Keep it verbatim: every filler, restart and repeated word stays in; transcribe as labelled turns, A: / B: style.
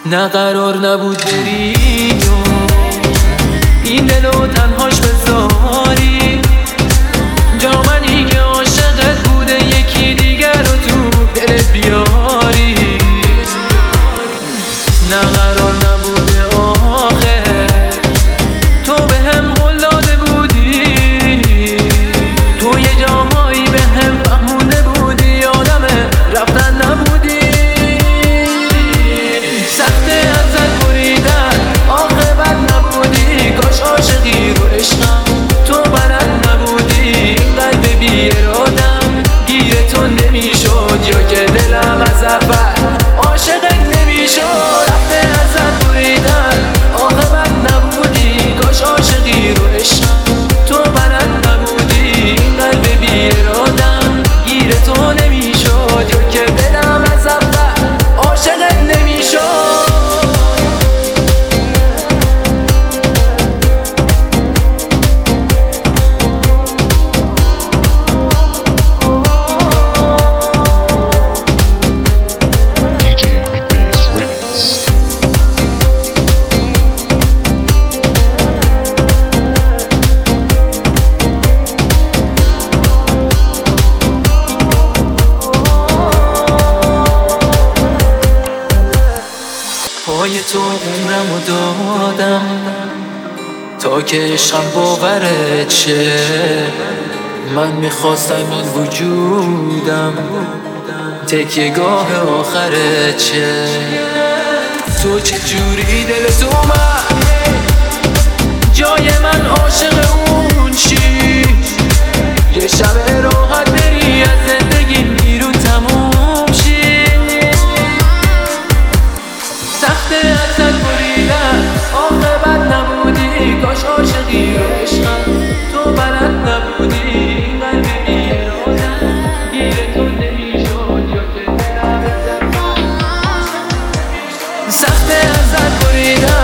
A: نه قرار نبود بری و این دلو تنهاش بذاری، جا منی که عاشقت بوده یکی دیگر رو تو دلت بیاری. نه قرار نبوده آخه تو به هم قول داده بودی، تو یه جامایی به هم فهمونده بودی آدم رفتن نبودی. سخته ازت بریدن آخه بد نبودی، کاش عاشقی رو عشقم تو بلد نبودی. قلب بی ارادم گیر تو نمیشد، یا که دلم از اول عاشقت نمیشد. رفته ازت بریدن آخه بد نبودی، کاش عاشقی رو عشقم تو بلد نبودی. قلب بی ارادم گیر تو نمیشد، یا که دلم از اول عاشقت نمیشد. پای تو عمرمو دادم تا که عشقم باورت شه. من میخواستم این وجودم تکیه گاه آخرت شه. تو چجوری دلت اومد جای من عاشق اون چی؟ یه شب راحت بری از زندگی بیرون تموم شی. سخته ازت بریدن آخه بد نبودی، کاش عاشقی رو عشقم تو بلد نبودی. قلب بی ارادم گیر تو نمیشد، یا که دلم ازت. سخته ازت بریدن